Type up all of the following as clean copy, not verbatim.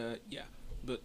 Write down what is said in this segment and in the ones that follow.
Yeah, but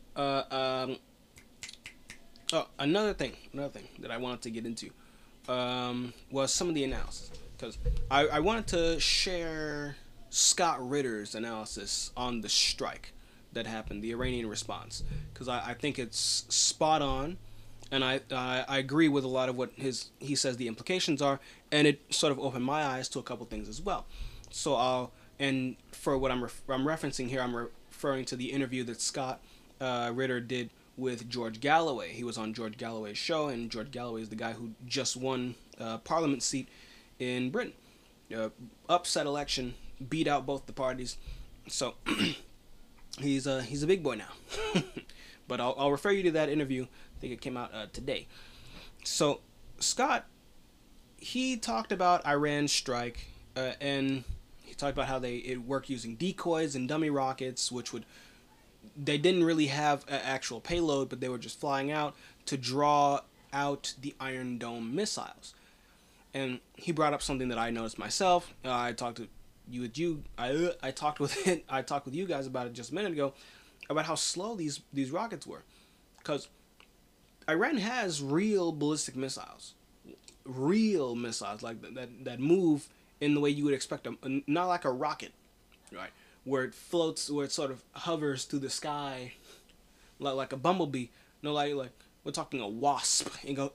oh, another thing that I wanted to get into was some of the analysis because I wanted to share Scott Ritter's analysis on the strike that happened, the Iranian response, because I think it's spot on, and I agree with a lot of what he says the implications are, and it sort of opened my eyes to a couple things as well. So I'll and for what I'm referencing here, I'm referring to the interview that Scott Ritter did with George Galloway. He was on George Galloway's show, and George Galloway is the guy who just won Parliament seat in Britain. Upset election, beat out both the parties. So he's a big boy now. But I'll refer you to that interview. I think it came out today. So Scott, he talked about Iran's strike, and he talked about how it worked using decoys and dummy rockets, which would they didn't really have an actual payload, but they were just flying out to draw out the Iron Dome missiles. And he brought up something that I noticed myself. I talked to you with you. I talked with it. I talked with you guys about it just a minute ago, about how slow these rockets were, because Iran has real ballistic missiles, real missiles like that move in the way you would expect them, not like a rocket, right? Where it floats, where it sort of hovers through the sky, like a bumblebee. No, like we're talking a wasp, and go,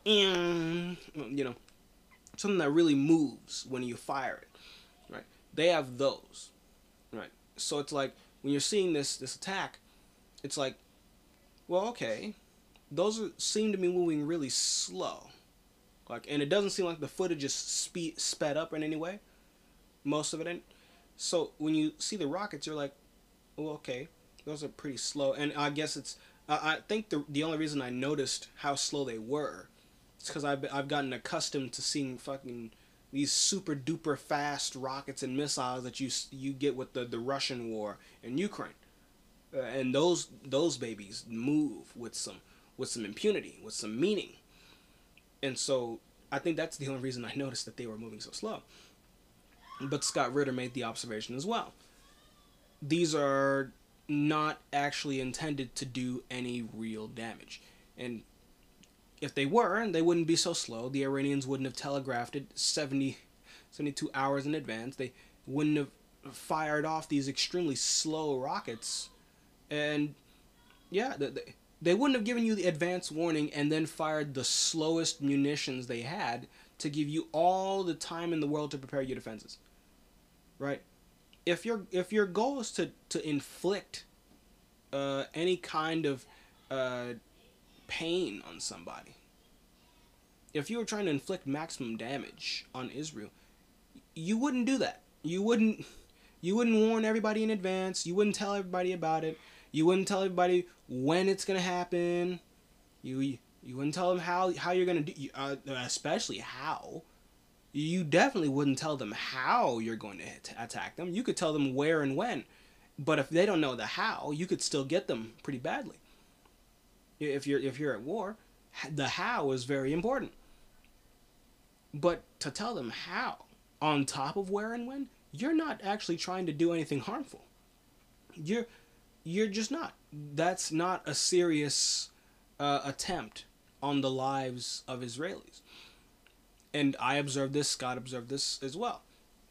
something that really moves when you fire it, right? They have those, right? So it's like when you're seeing this attack, it's like, well, okay, seem to be moving really slow, like, and it doesn't seem like the footage is sped up in any way. Most of it ain't. So when you see the rockets, you're like, well, okay, those are pretty slow. And I guess it's I think the only reason I noticed how slow they were is because I've gotten accustomed to seeing fucking these super duper fast rockets and missiles that you get with the Russian war in Ukraine, and those babies move with some impunity, with some meaning. And so I think that's the only reason I noticed that they were moving so slow. But Scott Ritter made the observation as well. These are not actually intended to do any real damage. And if they were, they wouldn't be so slow. The Iranians wouldn't have telegraphed it 72 hours in advance. They wouldn't have fired off these extremely slow rockets. And yeah, they wouldn't have given you the advance warning and then fired the slowest munitions they had to give you all the time in the world to prepare your defenses. Right? If your goal is to inflict any kind of uh, pain on somebody, if you were trying to inflict maximum damage on Israel, you wouldn't do that. You wouldn't warn everybody in advance. You wouldn't tell everybody about it. You wouldn't tell everybody when it's gonna happen. You wouldn't tell them how you're gonna do, especially how. You definitely wouldn't tell them how you're going to attack them. You could tell them where and when, but if they don't know the how, you could still get them pretty badly. If you're at war, the how is very important. But to tell them how, on top of where and when, you're not actually trying to do anything harmful. You're you're just not. That's not a serious attempt on the lives of Israelis. And I observed this. Scott observed this as well.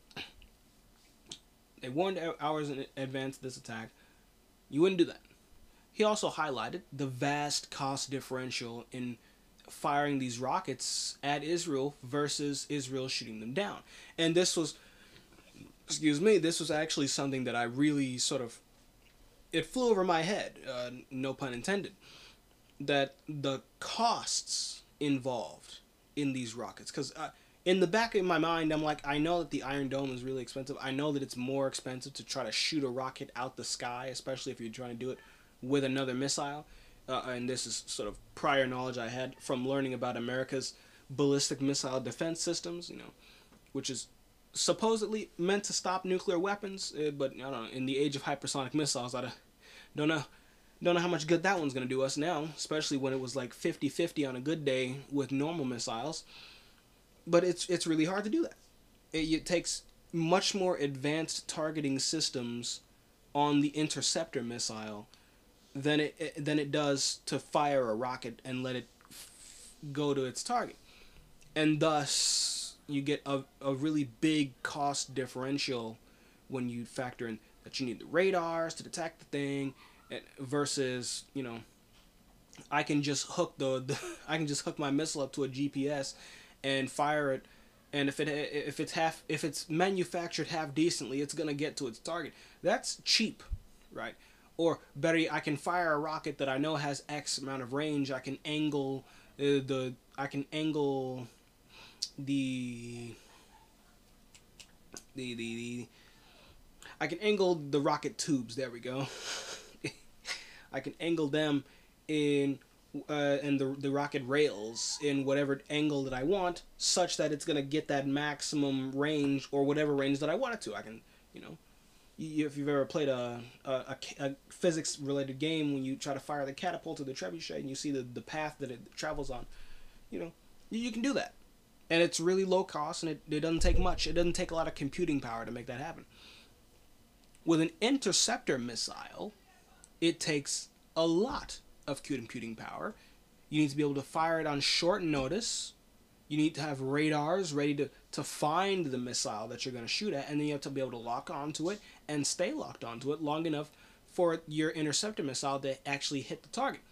They warned hours in advance of this attack. You wouldn't do that. He also highlighted the vast cost differential in firing these rockets at Israel versus Israel shooting them down. And this was, excuse me, this was actually something that I really sort of, it flew over my head, no pun intended, that the costs involved in these rockets. Because in the back of my mind, I'm like, I know that the Iron Dome is really expensive. I know that it's more expensive to try to shoot a rocket out the sky, especially if you're trying to do it with another missile. And this is sort of prior knowledge I had from learning about America's ballistic missile defense systems, which is supposedly meant to stop nuclear weapons, but I don't know. In the age of hypersonic missiles, I don't know. Don't know how much good that one's gonna do us now, especially when it was like 50-50 on a good day with normal missiles. But it's really hard to do that. It takes much more advanced targeting systems on the interceptor missile than it does to fire a rocket and let it go to its target, and thus you get a really big cost differential when you factor in that you need the radars to detect the thing, versus, you know, I can just hook I can just hook my missile up to a GPS and fire it, and if it's manufactured half decently, it's gonna get to its target. That's cheap, right? Or better, I can fire a rocket that I know has X amount of range. I can angle the the I can angle the rocket tubes. There we go. I can angle them in and the rocket rails in whatever angle that I want, such that it's gonna get that maximum range, or whatever range that I want it to. I can, you know, if you've ever played a physics related game, when you try to fire the catapult or the trebuchet and you see the path that it travels on, you know, you can do that, and it's really low cost, and it doesn't take much. It doesn't take a lot of computing power to make that happen. With an interceptor missile, it takes a lot of computing power. You need to be able to fire it on short notice. You need to have radars ready to find the missile that you're going to shoot at, and then you have to be able to lock onto it and stay locked onto it long enough for your interceptor missile to actually hit the target.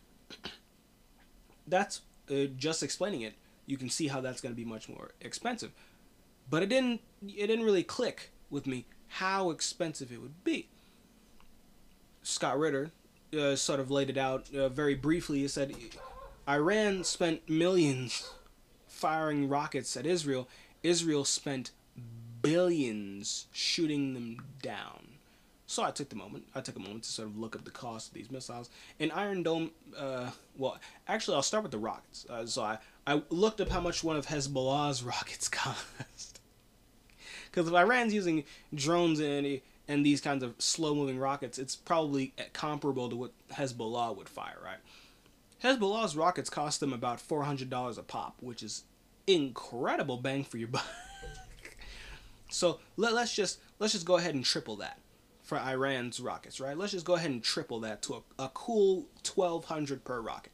That's just explaining it. You can see how that's going to be much more expensive, but it didn't really click with me how expensive it would be. Scott Ritter sort of laid it out very briefly. He said Iran spent millions firing rockets at Israel. Israel spent billions shooting them down. So I took a moment to sort of look up the cost of these missiles. And Iron Dome, well, actually I'll start with the rockets. So I looked up how much one of Hezbollah's rockets cost. Because if Iran's using drones and these kinds of slow-moving rockets, it's probably comparable to what Hezbollah would fire, right? Hezbollah's rockets cost them about $400 a pop, which is incredible bang for your buck. So let's just go ahead and triple that for Iran's rockets, right? Let's just go ahead and triple that to a cool $1,200 per rocket.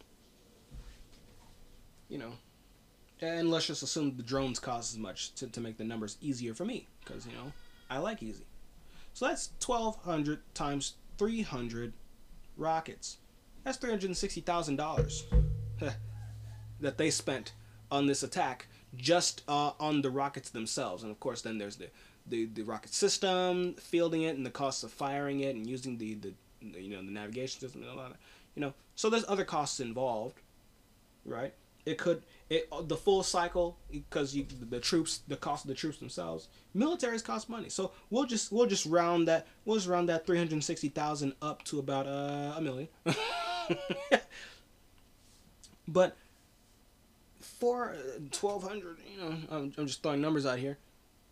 You know, and let's just assume the drones cost as much to make the numbers easier for me, because, you know, I like easy. So that's 1,200 times 300 rockets. That's $360,000 that they spent on this attack, just on the rockets themselves. And of course, then there's the rocket system, fielding it, and the cost of firing it, and using the you know, the navigation system, and all that. You know, so there's other costs involved, right? The full cycle, because the cost of the troops themselves, militaries cost money. So we'll just round that 360,000 up to about $1 million. But for 1,200, you know, I'm just throwing numbers out here.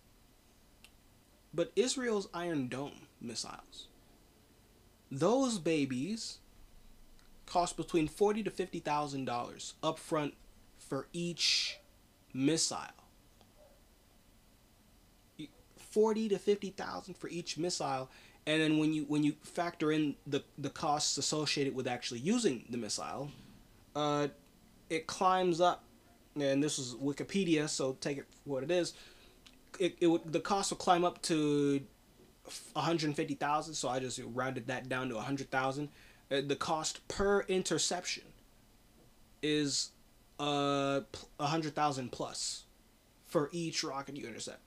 But Israel's Iron Dome missiles, those babies cost between $40,000 to $50,000 up front for each missile. $40,000 to $50,000 for each missile, and then when you factor in the costs associated with actually using the missile, it climbs up. And this is Wikipedia, so take it for what it is. The cost will climb up to $150,000. So I just rounded that down to $100,000. The cost per interception is $100,000 plus for each rocket you intercept.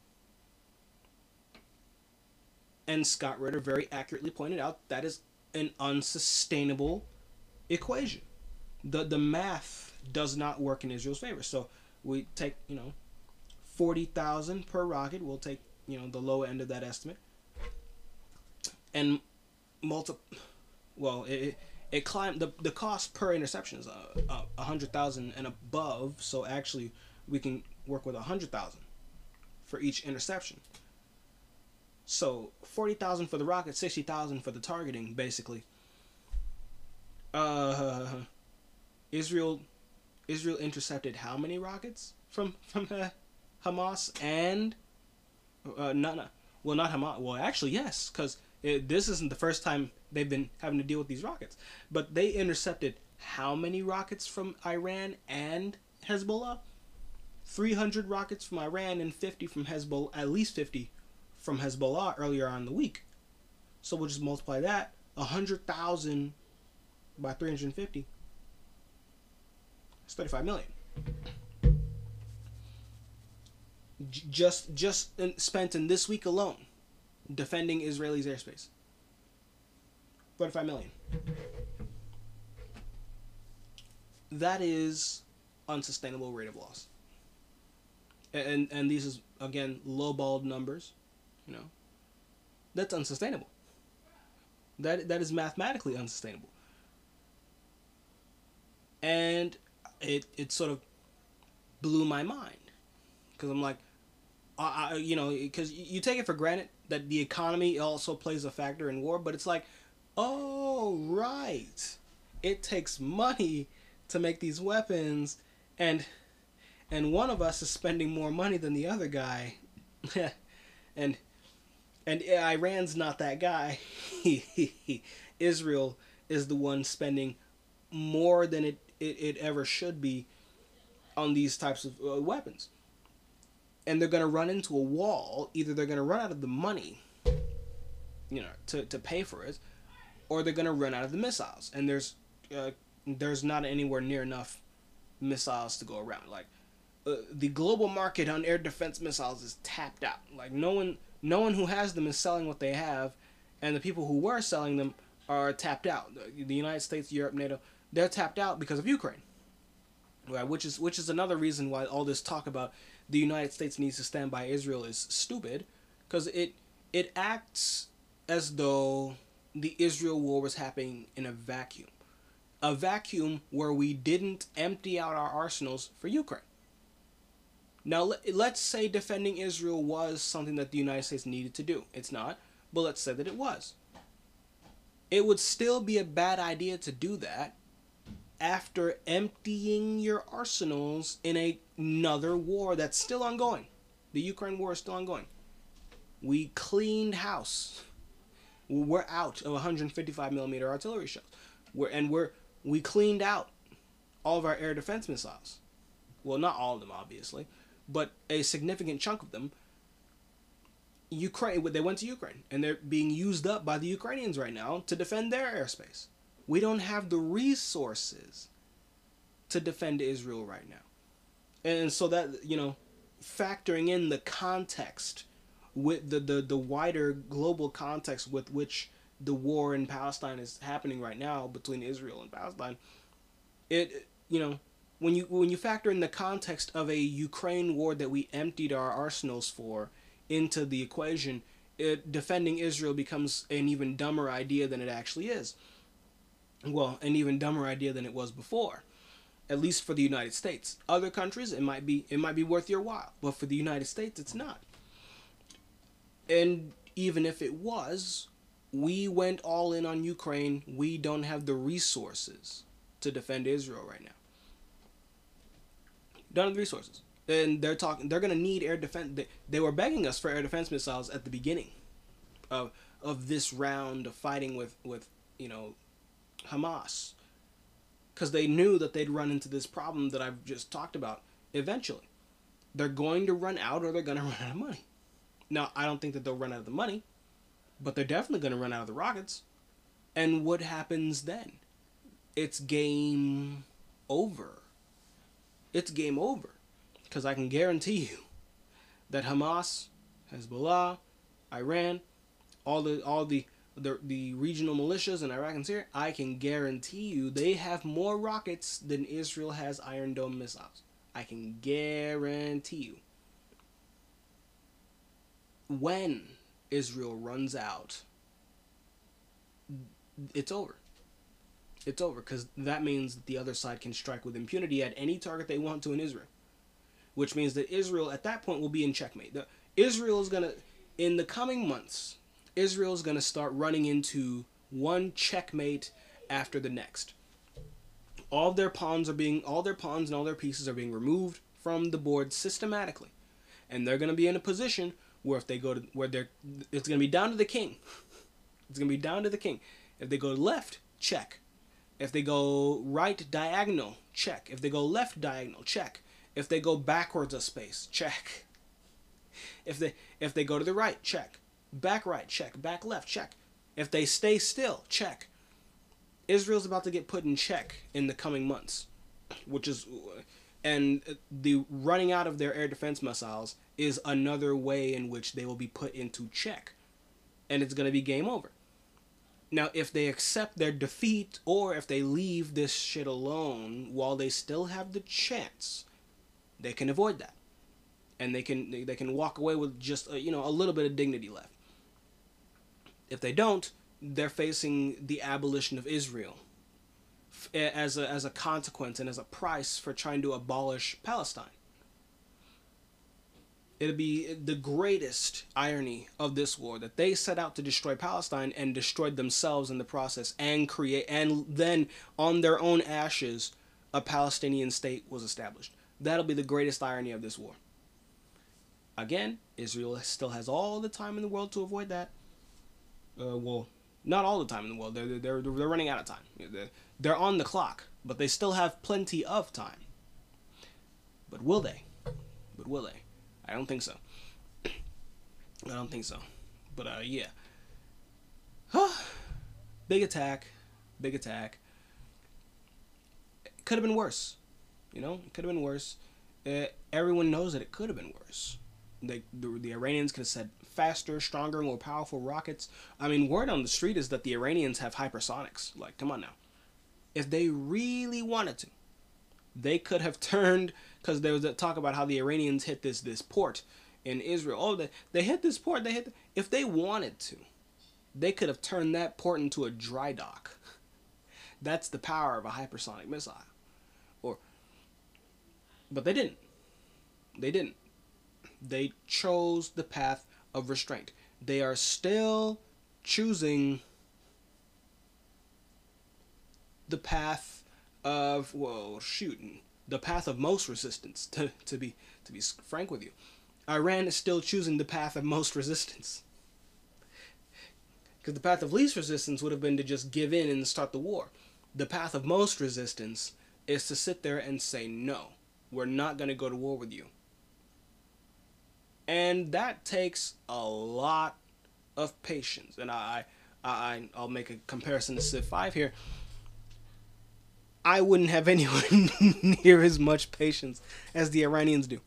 And Scott Ritter very accurately pointed out that is an unsustainable equation. The math does not work in Israel's favor. So we take, you know, 40,000 per rocket. We'll take, you know, the low end of that estimate, and well, it climbed, the cost per interception is 100,000 and above. So actually, we can work with 100,000 for each interception. So 40,000 for the rocket, 60,000 for the targeting, basically. Israel intercepted how many rockets from Hamas and not Hamas. Well, actually, yes, because This isn't the first time they've been having to deal with these rockets, but they intercepted how many rockets from Iran and Hezbollah? 300 rockets from Iran and 50 from Hezbollah, at least 50 from Hezbollah earlier on in the week. So we'll just multiply that, 100,000 by 350. It's 35 million. Just spent in this week alone defending Israeli's airspace. 35 million. That is unsustainable rate of loss. And these is, again, lowballed numbers, you know. That's unsustainable. That is mathematically unsustainable. And it sort of blew my mind, because I'm like, you know, because you take it for granted that the economy also plays a factor in war, but it's like, oh, right, it takes money to make these weapons, and one of us is spending more money than the other guy, and Iran's not that guy. Israel is the one spending more than it ever should be on these types of weapons. And they're going to run into a wall. Either they're going to run out of the money, you know, to pay for it, or they're going to run out of the missiles. And there's not anywhere near enough missiles to go around. Like, the global market on air defense missiles is tapped out. Like, no one who has them is selling what they have, and the people who were selling them are tapped out. The United States, Europe, NATO, they're tapped out because of Ukraine. Right, which is another reason why all this talk about the United States needs to stand by Israel is stupid, because it acts as though the Israel war was happening in a vacuum where we didn't empty out our arsenals for Ukraine. Now, let's say defending Israel was something that the United States needed to do. It's not, but let's say that it was. It would still be a bad idea to do that after emptying your arsenals in another war that's still ongoing. The Ukraine war is still ongoing. We cleaned house. We're out of 155 millimeter artillery shells. We cleaned out all of our air defense missiles. Well, not all of them, obviously, but a significant chunk of them. They went to Ukraine, and they're being used up by the Ukrainians right now to defend their airspace. We don't have the resources to defend Israel right now. And so that, you know, factoring in the context, with the wider global context with which the war in Palestine is happening right now between Israel and Palestine, it, you know, when you factor in the context of a Ukraine war that we emptied our arsenals for into the equation, defending Israel becomes an even dumber idea than it actually is. Well, an even dumber idea than it was before, at least for the United States. Other countries, it might be worth your while, but for the United States, it's not. And even if it was, we went all in on Ukraine. We don't have the resources to defend Israel right now. Don't have the resources. And they're going to need air defense. They were begging us for air defense missiles at the beginning of this round of fighting with you know, Hamas, because they knew that they'd run into this problem that I've just talked about eventually. They're going to run out, or they're going to run out of money. Now, I don't think that they'll run out of the money, but they're definitely going to run out of the rockets. And what happens then? It's game over. It's game over. Because I can guarantee you that Hamas, Hezbollah, Iran, all the regional militias in Iraq and Syria, I can guarantee you they have more rockets than Israel has Iron Dome missiles. I can guarantee you. When Israel runs out, it's over. It's over, because that means that the other side can strike with impunity at any target they want to in Israel. Which means that Israel at that point will be in checkmate. Israel is going to, in the coming months, Israel is going to start running into one checkmate after the next. All their pawns and all their pieces are being removed from the board systematically. And they're going to be in a position where if they go to, it's going to be down to the king. It's going to be down to the king. If they go left, check. If they go right diagonal, check. If they go left diagonal, check. If they go backwards a space, check. If they go to the right, check. Back right, check. Back left, check. If they stay still, check. Israel's about to get put in check in the coming months, and the running out of their air defense missiles is another way in which they will be put into check, and it's going to be game over. Now, if they accept their defeat, or if they leave this shit alone while they still have the chance, they can avoid that, and they can walk away with just a little bit of dignity left. If they don't, they're facing the abolition of Israel as a consequence and as a price for trying to abolish Palestine. It'll be the greatest irony of this war that they set out to destroy Palestine and destroyed themselves in the process, and then on their own ashes a Palestinian state was established. That'll be the greatest irony of this war. Again, Israel still has all the time in the world to avoid that. Well, not all the time in the world. They're running out of time. They're on the clock, but they still have plenty of time. But will they? I don't think so. But yeah. Big attack. It could have been worse. It could have been worse. Everyone knows that it could have been worse. The Iranians could have said faster, stronger, more powerful rockets. I mean, word on the street is that the Iranians have hypersonics. Like, come on now. If they really wanted to, they could have turned, because there was a talk about how the Iranians hit this port in Israel. Oh, they hit this port. If they wanted to, they could have turned that port into a dry dock. That's the power of a hypersonic missile. But they didn't. They chose the path of restraint. They are still choosing the path of the path of most resistance. To be frank with you, Iran is still choosing the path of most resistance, because the path of least resistance would have been to just give in and start the war. The path of most resistance is to sit there and say, no, we're not going to go to war with you. And that takes a lot of patience. And I'll make a comparison to Civ 5 here. I wouldn't have anyone near as much patience as the Iranians do.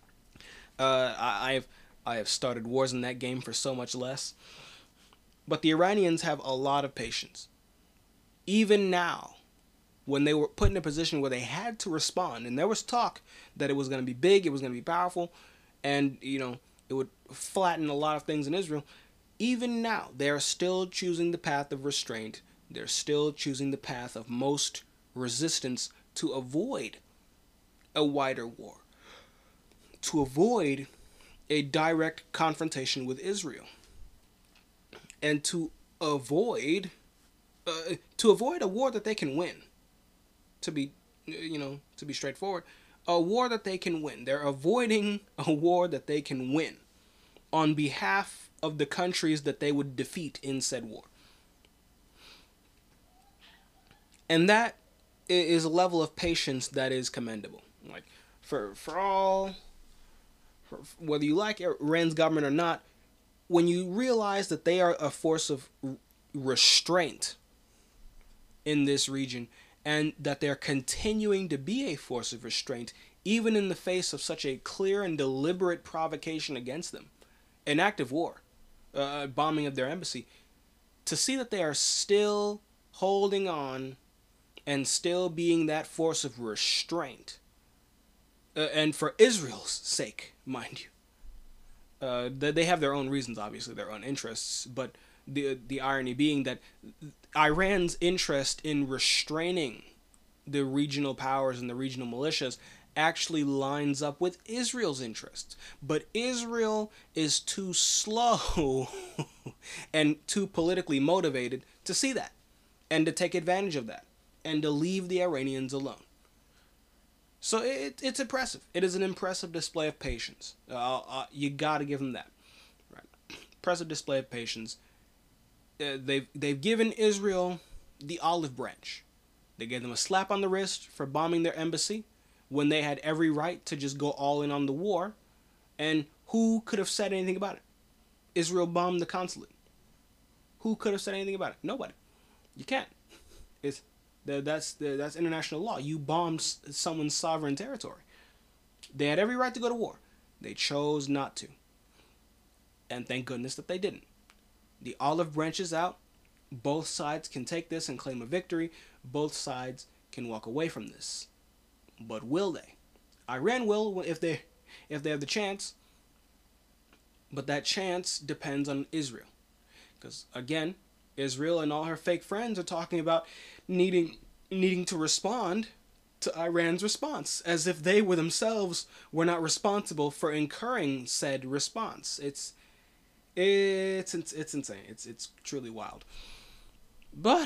I have started wars in that game for so much less. But the Iranians have a lot of patience. Even now, when they were put in a position where they had to respond, and there was talk that it was going to be big, it was going to be powerful, and it would flatten a lot of things in Israel. Even now, they are still choosing the path of restraint. They're still choosing the path of most resistance to avoid a wider war, to avoid a direct confrontation with Israel, and to avoid a war that they can win. To be straightforward, a war that they can win. They're avoiding a war that they can win on behalf of the countries that they would defeat in said war. And that is a level of patience that is commendable. Like, for whether you like Iran's government or not, when you realize that they are a force of restraint in this region, and that they're continuing to be a force of restraint, even in the face of such a clear and deliberate provocation against them, an act of war, bombing of their embassy, to see that they are still holding on and still being that force of restraint, and for Israel's sake, mind you. They have their own reasons, obviously, their own interests, but the irony being that Iran's interest in restraining the regional powers and the regional militias actually lines up with Israel's interests. But Israel is too slow and too politically motivated to see that and to take advantage of that and to leave the Iranians alone. So it's impressive. It is an impressive display of patience. You got to give them that. Right? Impressive display of patience. they've given Israel the olive branch. They gave them a slap on the wrist for bombing their embassy when they had every right to just go all in on the war. And who could have said anything about it? Israel bombed the consulate. Who could have said anything about it? Nobody. You can't. That's international law. You bombed someone's sovereign territory. They had every right to go to war. They chose not to. And thank goodness that they didn't. The olive branch is out. Both sides can take this and claim a victory. Both sides can walk away from this. But will they? Iran will if they have the chance. But that chance depends on Israel. Because again, Israel and all her fake friends are talking about needing to respond to Iran's response, as if they were themselves were not responsible for incurring said response. It's insane. It's truly wild. But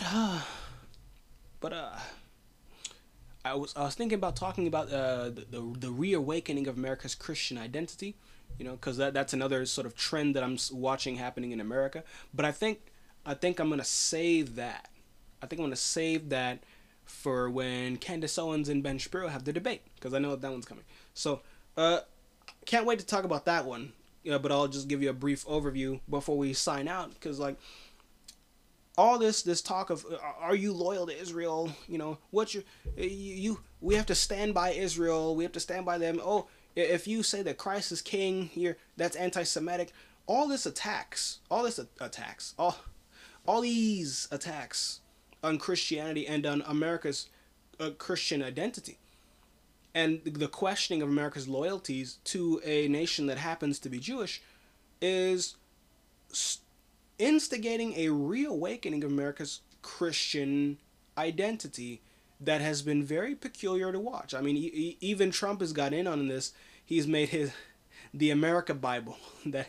I was thinking about talking about the reawakening of America's Christian identity, because that's another sort of trend that I'm watching happening in America. But I think I'm gonna save that. I think I'm gonna save that for when Candace Owens and Ben Shapiro have the debate, because I know that one's coming. So can't wait to talk about that one. But I'll just give you a brief overview before we sign out, because like all this talk of are you loyal to Israel? What's we have to stand by Israel. We have to stand by them. Oh, if you say that Christ is king, that's anti-Semitic. All these attacks on Christianity and on America's Christian identity, and the questioning of America's loyalties to a nation that happens to be Jewish, is instigating a reawakening of America's Christian identity that has been very peculiar to watch. I mean, even Trump has got in on this. He's made the America Bible that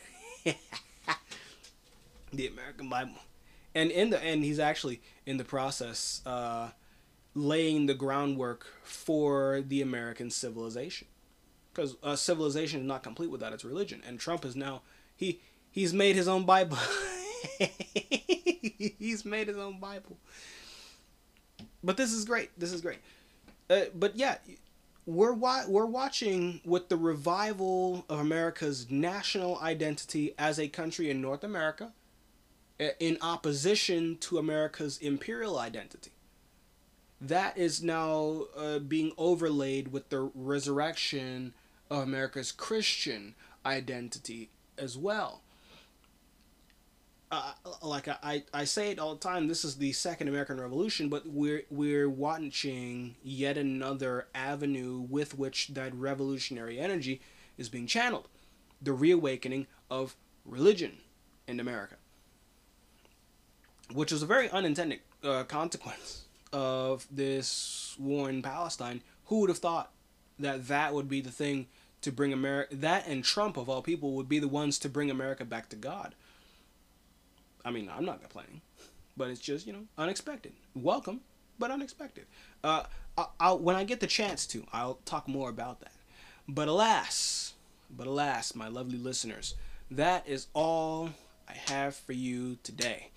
the American Bible, and he's actually in the process laying the groundwork for the American civilization, because civilization is not complete without its religion. And Trump is now he's made his own Bible. He's made his own Bible. But this is great. But yeah, we're watching with the revival of America's national identity as a country in North America, in opposition to America's imperial identity. That is now being overlaid with the resurrection of America's Christian identity as well. Like I say it all the time, this is the Second American Revolution, but we're watching yet another avenue with which that revolutionary energy is being channeled. The reawakening of religion in America, which is a very unintended consequence of this war in Palestine. Who would have thought that would be the thing to bring America, that and Trump of all people would be the ones to bring America back to God? I mean, I'm not complaining, but it's just, unexpected. Welcome, but unexpected. When I get the chance to, I'll talk more about that. But alas, my lovely listeners, that is all I have for you today.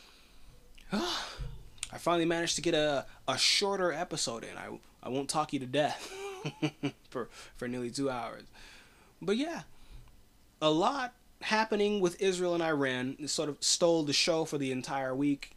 I finally managed to get a shorter episode in. I won't talk you to death for nearly 2 hours. But yeah, a lot happening with Israel and Iran. It sort of stole the show for the entire week,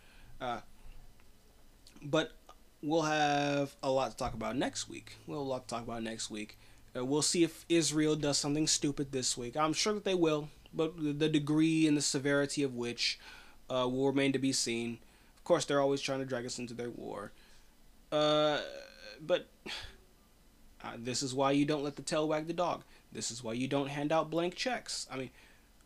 but we'll have a lot to talk about next week. We'll see if Israel does something stupid this week. I'm sure that they will, but the degree and the severity of which will remain to be seen. Of course, they're always trying to drag us into their war. But this is why you don't let the tail wag the dog. This is why you don't hand out blank checks. I mean,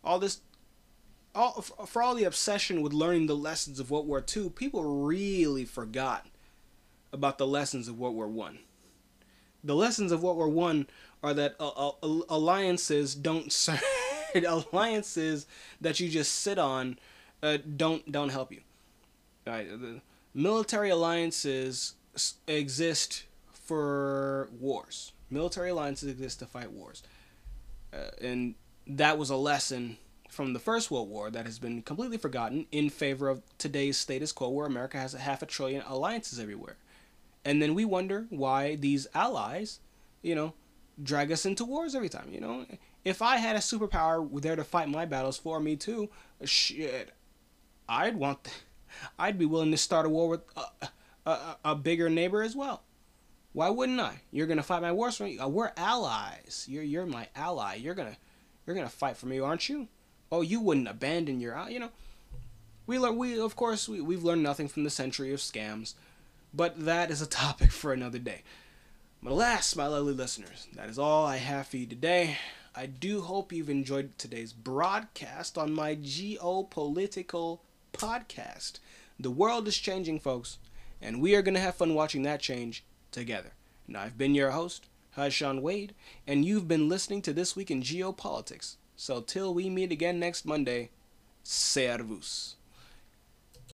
for all the obsession with learning the lessons of World War II, people really forgot about the lessons of World War I. The lessons of World War I are that alliances don't serve. Alliances that you just sit on don't help you. Right? The military alliances exist for wars. Military alliances exist to fight wars. And that was a lesson from the First World War that has been completely forgotten in favor of today's status quo where America has a half a trillion alliances everywhere. And then we wonder why these allies, drag us into wars every time, If I had a superpower there to fight my battles for me too, shit, I'd want, I'd be willing to start a war with a bigger neighbor as well. Why wouldn't I? You're gonna fight my wars for me. We're allies. You're my ally. You're gonna fight for me, aren't you? Oh, you wouldn't abandon your, we've learned nothing from the century of scams, but that is a topic for another day. But alas, my lovely listeners, that is all I have for you today. I do hope you've enjoyed today's broadcast on my geopolitical podcast. The world is changing, folks, and we are going to have fun watching that change together. And I've been your host, Hashan Wade, and you've been listening to This Week in Geopolitics. So till we meet again next Monday, servus.